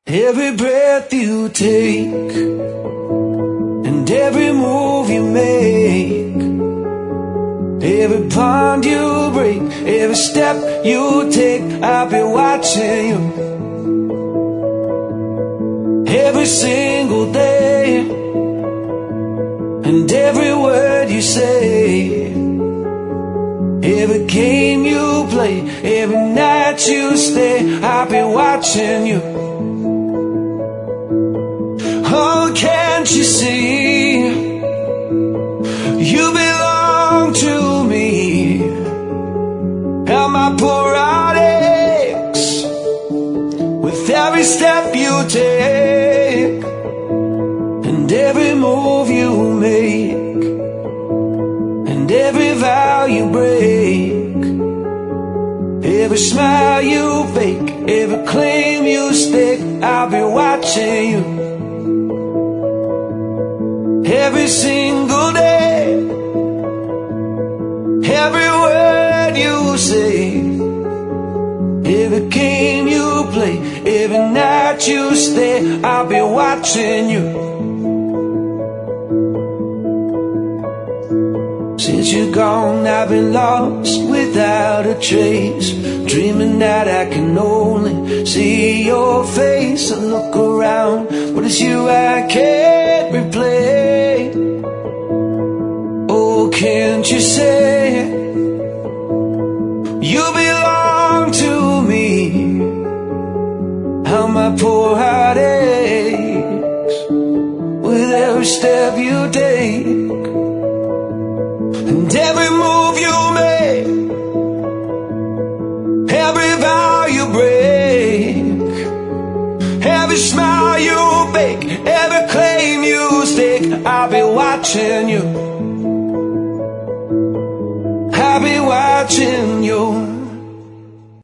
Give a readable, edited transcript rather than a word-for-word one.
Every breath you take and every move you make, every bond you break, every step you take, I'll be watching you. Every single day and every word you say, every game you play, every night you stay, I'll be watching you. Oh, can't you see? You belong to me. And my poor heart aches with every step you take and every move you make and every vow you break, every smile you fake, every claim you stake, I'll be watching you. Every single day, every word you say, every game you play, every night you stay, I'll be watching you. Since you're gone, I've been lost without a trace, dreaming that I can only see your face. I look around, but it's you I can't replace. Oh, can't you say you belong to me? How my poor heart aches with every step you take and every move you make, every vow you break, every smile you fake, every claim you stake, I'll be watching you. I'll be watching you.